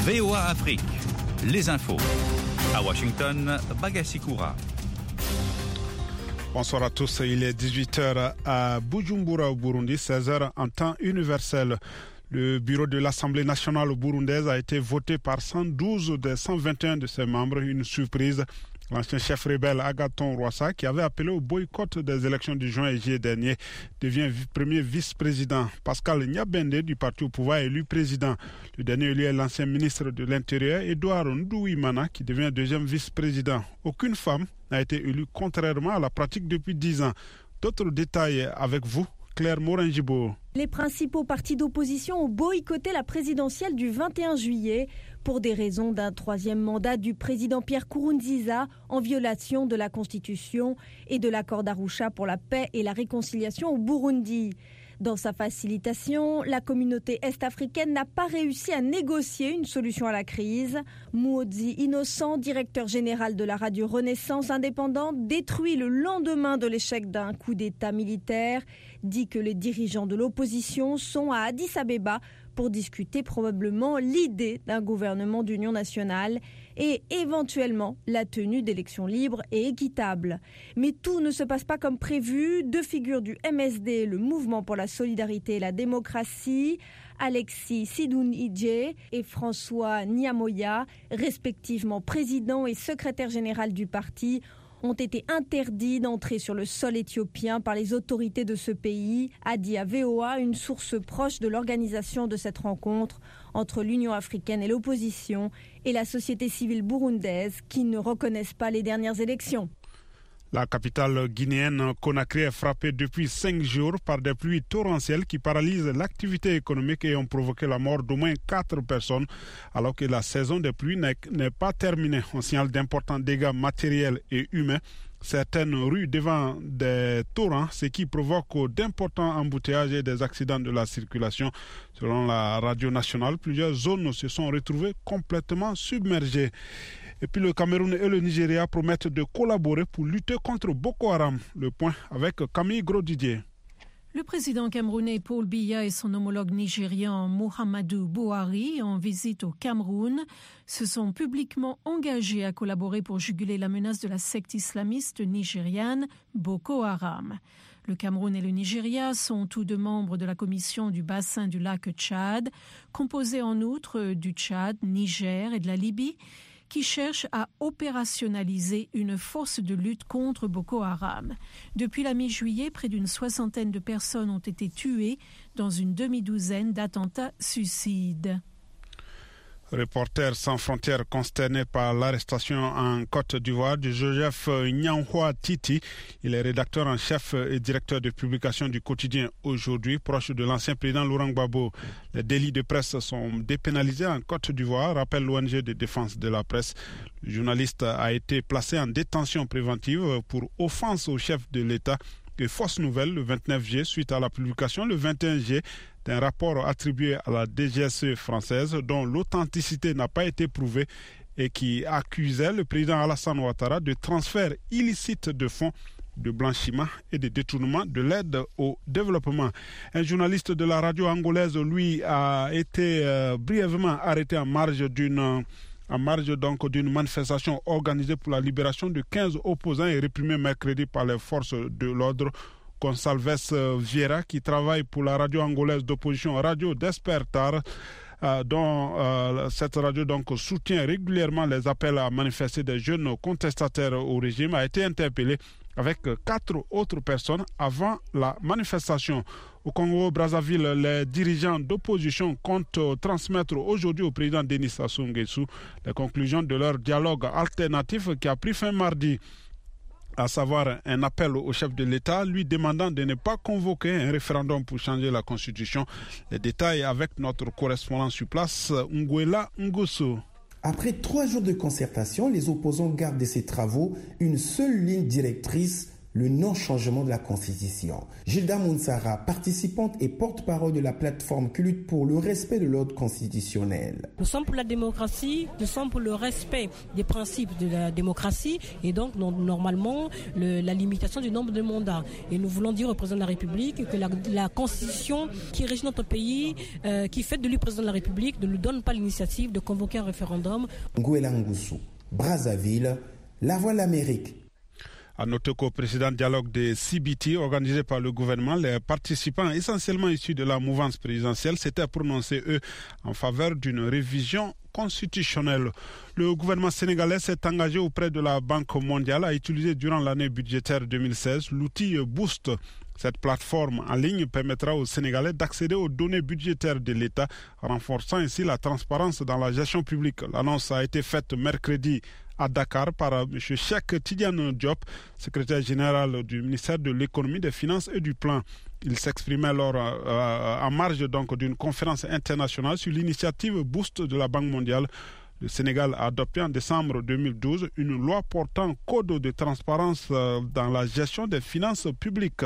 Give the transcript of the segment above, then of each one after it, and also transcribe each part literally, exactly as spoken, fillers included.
V O A Afrique, les infos. À Washington, Bagassi Koura. Bonsoir à tous, il est dix-huit heures à Bujumbura au Burundi, seize heures en temps universel. Le bureau de l'Assemblée nationale burundaise a été voté par cent douze des cent vingt et un de ses membres, une surprise. L'ancien chef rebelle Agathon Rwasa, qui avait appelé au boycott des élections du juin et juillet dernier, devient premier vice-président. Pascal Nyabende du parti au pouvoir est élu président. Le dernier élu est l'ancien ministre de l'Intérieur, Edouard Ndouimana, qui devient deuxième vice-président. Aucune femme n'a été élue contrairement à la pratique depuis dix ans. D'autres détails avec vous, Claire Morin-Gibault. Les principaux partis d'opposition ont boycotté la présidentielle du vingt et un juillet pour des raisons d'un troisième mandat du président Pierre Nkurunziza en violation de la Constitution et de l'accord d'Arusha pour la paix et la réconciliation au Burundi. Dans sa facilitation, la communauté est-africaine n'a pas réussi à négocier une solution à la crise. Muhoozi Innocent, directeur général de la radio Renaissance indépendante, détruit le lendemain de l'échec d'un coup d'État militaire, dit que les dirigeants de l'opposition sont à Addis Abeba pour discuter probablement l'idée d'un gouvernement d'union nationale et éventuellement la tenue d'élections libres et équitables. Mais tout ne se passe pas comme prévu. Deux figures du M S D, le Mouvement pour la solidarité et la démocratie, Alexis Sidounidje et François Nyamoya, respectivement président et secrétaire général du parti, ont été interdits d'entrer sur le sol éthiopien par les autorités de ce pays, a dit à V O A une source proche de l'organisation de cette rencontre entre l'Union africaine et l'opposition et la société civile burundaise qui ne reconnaissent pas les dernières élections. La capitale guinéenne Conakry est frappée depuis cinq jours par des pluies torrentielles qui paralysent l'activité économique et ont provoqué la mort d'au moins quatre personnes, alors que la saison des pluies n'est, n'est pas terminée. On signale d'importants dégâts matériels et humains. Certaines rues devant des torrents, ce qui provoque d'importants embouteillages et des accidents de la circulation. Selon la radio nationale, plusieurs zones se sont retrouvées complètement submergées. Et puis le Cameroun et le Nigeria promettent de collaborer pour lutter contre Boko Haram. Le point avec Camille Gros-Didier. Le président camerounais Paul Biya et son homologue nigérian Muhammadu Buhari, en visite au Cameroun, se sont publiquement engagés à collaborer pour juguler la menace de la secte islamiste nigériane Boko Haram. Le Cameroun et le Nigeria sont tous deux membres de la commission du bassin du lac Tchad, composée en outre du Tchad, Niger et de la Libye, qui cherche à opérationnaliser une force de lutte contre Boko Haram. Depuis la mi-juillet, près d'une soixantaine de personnes ont été tuées dans une demi-douzaine d'attentats suicides. Reporters sans frontières consternés par l'arrestation en Côte d'Ivoire de Joseph Nyanhwa Titi. Il est rédacteur en chef et directeur de publication du quotidien Aujourd'hui, proche de l'ancien président Laurent Gbagbo. Les délits de presse sont dépénalisés en Côte d'Ivoire, rappelle l'O N G de défense de la presse. Le journaliste a été placé en détention préventive pour offense au chef de l'État et fausse nouvelle le vingt-neuf juillet suite à la publication le vingt et un juillet d'un rapport attribué à la D G S E française dont l'authenticité n'a pas été prouvée et qui accusait le président Alassane Ouattara de transfert illicite de fonds, de blanchiment et de détournement de l'aide au développement. Un journaliste de la radio angolaise, lui, a été euh, brièvement arrêté en marge d'une... en marge donc d'une manifestation organisée pour la libération de quinze opposants et réprimée mercredi par les forces de l'ordre. Gonçalves Vieira, qui travaille pour la radio angolaise d'opposition Radio Despertar, euh, dont euh, cette radio donc soutient régulièrement les appels à manifester des jeunes contestataires au régime, a été interpellé avec quatre autres personnes avant la manifestation. Au Congo-Brazzaville, les dirigeants d'opposition comptent transmettre aujourd'hui au président Denis Sassou Nguesso les conclusions de leur dialogue alternatif qui a pris fin mardi, à savoir un appel au chef de l'État lui demandant de ne pas convoquer un référendum pour changer la Constitution. Les détails avec notre correspondant sur place, Nguela Ngosso. Après trois jours de concertation, les opposants gardent de ces travaux une seule ligne directrice, le non-changement de la Constitution. Gilda Mounsara, participante et porte-parole de la plateforme qui lutte pour le respect de l'ordre constitutionnel. Nous sommes pour la démocratie, nous sommes pour le respect des principes de la démocratie et donc normalement le, la limitation du nombre de mandats. Et nous voulons dire au président de la République que la, la Constitution qui régit notre pays, euh, qui fait de lui président de la République, ne nous donne pas l'initiative de convoquer un référendum. Nguela Ngusu, Brazzaville, La Voix de l'Amérique. À noter qu'au précédent dialogue des C B T organisé par le gouvernement, les participants essentiellement issus de la mouvance présidentielle s'étaient prononcés, eux, en faveur d'une révision constitutionnelle. Le gouvernement sénégalais s'est engagé auprès de la Banque mondiale à utiliser durant l'année budgétaire deux mille seize l'outil Boost. Cette plateforme en ligne permettra aux Sénégalais d'accéder aux données budgétaires de l'État, renforçant ainsi la transparence dans la gestion publique. L'annonce a été faite mercredi à Dakar par M. Cheikh Tidiane Diop, secrétaire général du ministère de l'économie, des finances et du plan. Il s'exprimait alors euh, en marge donc d'une conférence internationale sur l'initiative Boost de la Banque mondiale. Le Sénégal a adopté en décembre deux mille douze une loi portant code de transparence euh, dans la gestion des finances publiques.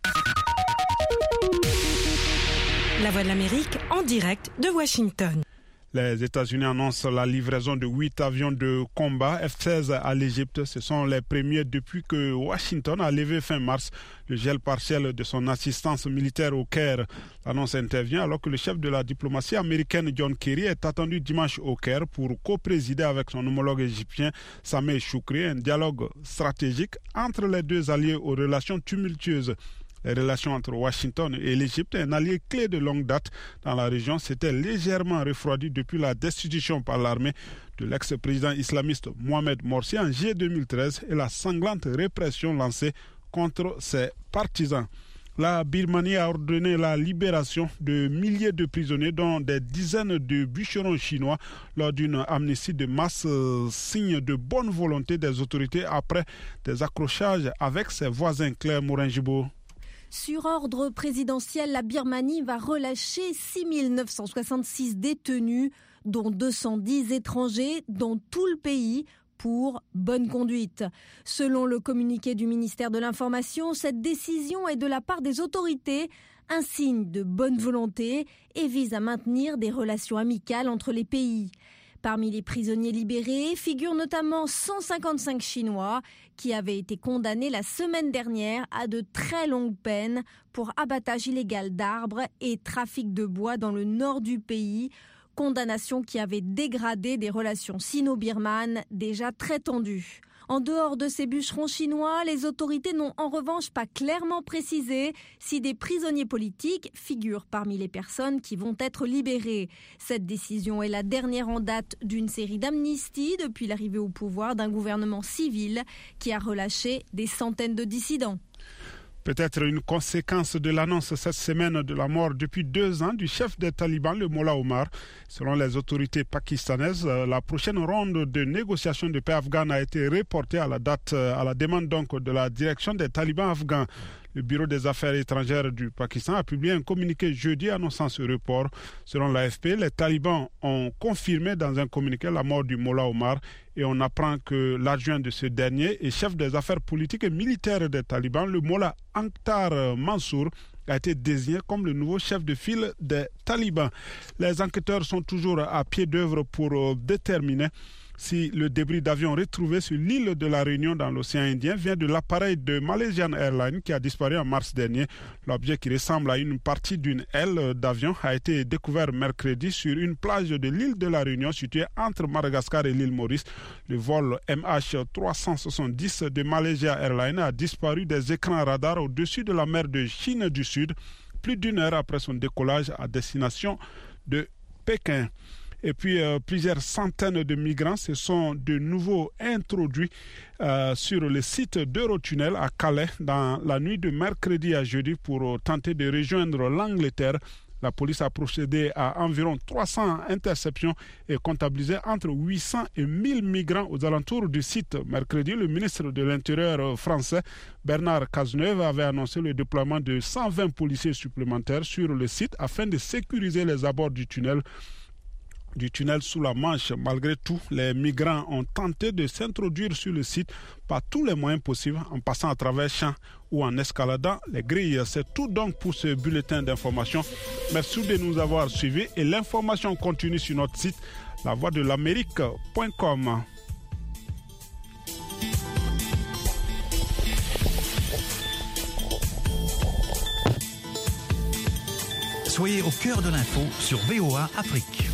La Voix de l'Amérique en direct de Washington. Les États-Unis annoncent la livraison de huit avions de combat F seize à l'Égypte. Ce sont les premiers depuis que Washington a levé fin mars le gel partiel de son assistance militaire au Caire. L'annonce intervient alors que le chef de la diplomatie américaine John Kerry est attendu dimanche au Caire pour co-présider avec son homologue égyptien Sameh Choukri un dialogue stratégique entre les deux alliés aux relations tumultueuses. Les relations entre Washington et l'Égypte, un allié clé de longue date dans la région, s'étaient légèrement refroidies depuis la destitution par l'armée de l'ex-président islamiste Mohamed Morsi en juillet deux mille treize et la sanglante répression lancée contre ses partisans. La Birmanie a ordonné la libération de milliers de prisonniers, dont des dizaines de bûcherons chinois, lors d'une amnistie de masse, euh, signe de bonne volonté des autorités après des accrochages avec ses voisins. Claire Morin-Gibault. Sur ordre présidentiel, la Birmanie va relâcher six mille neuf cent soixante-six détenus, dont deux cent dix étrangers, dans tout le pays, pour bonne conduite. Selon le communiqué du ministère de l'Information, cette décision est de la part des autorités un signe de bonne volonté et vise à maintenir des relations amicales entre les pays. Parmi les prisonniers libérés figurent notamment cent cinquante-cinq Chinois qui avaient été condamnés la semaine dernière à de très longues peines pour abattage illégal d'arbres et trafic de bois dans le nord du pays, condamnation qui avait dégradé des relations sino-birmanes déjà très tendues. En dehors de ces bûcherons chinois, les autorités n'ont en revanche pas clairement précisé si des prisonniers politiques figurent parmi les personnes qui vont être libérées. Cette décision est la dernière en date d'une série d'amnisties depuis l'arrivée au pouvoir d'un gouvernement civil qui a relâché des centaines de dissidents. Peut-être une conséquence de l'annonce cette semaine de la mort depuis deux ans du chef des talibans, le Mollah Omar. Selon les autorités pakistanaises, la prochaine ronde de négociations de paix afghane a été reportée à la date, à la demande donc de la direction des talibans afghans. Le bureau des affaires étrangères du Pakistan a publié un communiqué jeudi annonçant ce report. Selon l'A F P, les talibans ont confirmé dans un communiqué la mort du Mollah Omar et on apprend que l'adjoint de ce dernier et chef des affaires politiques et militaires des talibans, le Mollah Akhtar Mansour, a été désigné comme le nouveau chef de file des talibans. Les enquêteurs sont toujours à pied d'œuvre pour déterminer si le débris d'avion retrouvé sur l'île de la Réunion dans l'océan Indien vient de l'appareil de Malaysian Airlines qui a disparu en mars dernier. L'objet qui ressemble à une partie d'une aile d'avion a été découvert mercredi sur une plage de l'île de la Réunion située entre Madagascar et l'île Maurice. Le vol M H trois cent soixante-dix de Malaysia Airlines a disparu des écrans radars au-dessus de la mer de Chine du Sud, plus d'une heure après son décollage à destination de Pékin. Et puis, euh, plusieurs centaines de migrants se sont de nouveau introduits euh, sur le site d'Eurotunnel à Calais dans la nuit de mercredi à jeudi pour euh, tenter de rejoindre l'Angleterre. La police a procédé à environ trois cents interceptions et comptabilisé entre huit cents et mille migrants aux alentours du site. Mercredi, le ministre de l'Intérieur français, Bernard Cazeneuve, avait annoncé le déploiement de cent vingt policiers supplémentaires sur le site afin de sécuriser les abords du tunnel. du tunnel sous la Manche. Malgré tout, les migrants ont tenté de s'introduire sur le site par tous les moyens possibles, en passant à travers champs ou en escaladant les grilles. C'est tout donc pour ce bulletin d'information. Merci de nous avoir suivis et l'information continue sur notre site la voix de l'amérique point com. Soyez au cœur de l'info sur V O A Afrique.